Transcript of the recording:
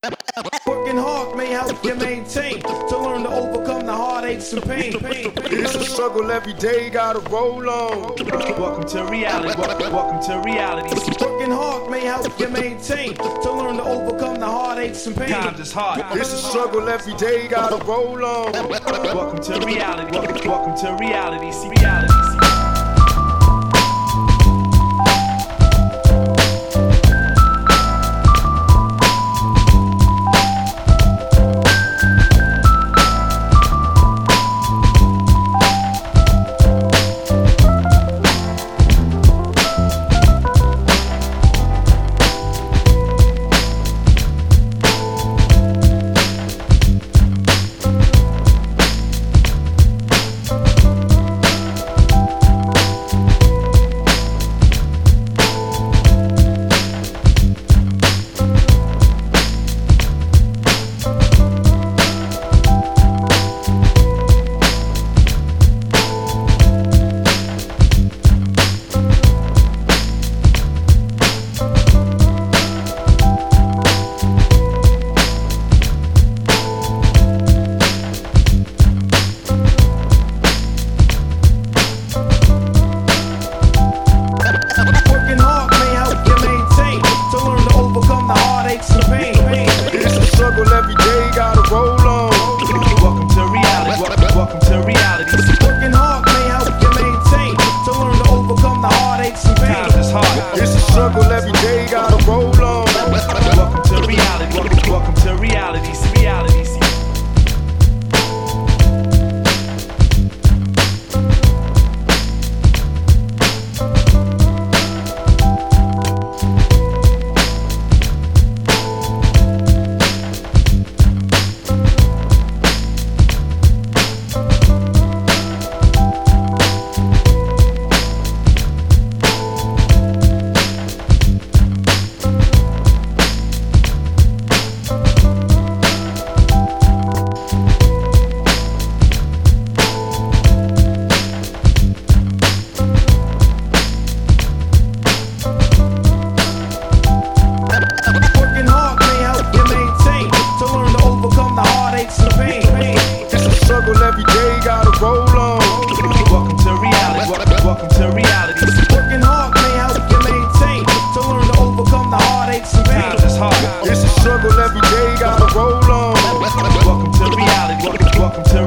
Working hard may help you maintain to learn to overcome the heartaches and pain. It's a struggle every day, gotta roll on. Welcome to reality. Welcome to reality. Working hard may help you maintain to learn to overcome the heartaches and pain. Times is hard. It's a struggle every day, gotta roll on. Welcome to reality. Welcome to reality. See reality. Every day, gotta roll on. Welcome to reality. Welcome to reality. Working hard may help you maintain to learn to overcome the heartaches and pain. Times is hard. It's a struggle every day, gotta roll on. Welcome to reality. Welcome to reality. See reality. See. Every day, gotta roll on. Welcome to reality. Welcome to reality. Working hard may help you maintain to learn to overcome the heartaches and pain. Times is hard. It's a struggle every day, gotta roll on. Welcome to reality. Welcome to